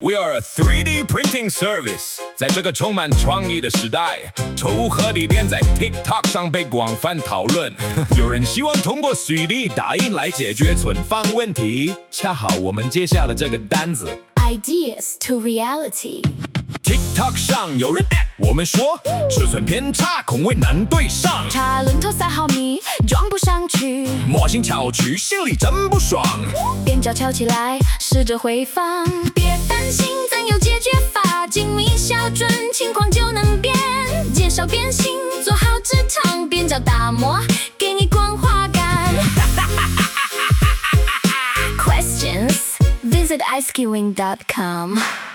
We are a 3D printing service。在这个充满创意的时代，宠物合体店在 TikTok 上被广泛讨论。有人希望通过 3D 打印来解决存放问题，恰好我们接下了这个单子。 Ideas to reality。 TikTok 上有人我们说尺寸偏差，空位难对上， 差轮头3毫米装不上去， 模型翘曲，心里真不爽。 边角翘起来，试着回放，别担心，咱有解决法，精密校准，情况就能变。减少变形，做好直肠，边角打磨，给你光滑感。Questions? Visit iSkewing.com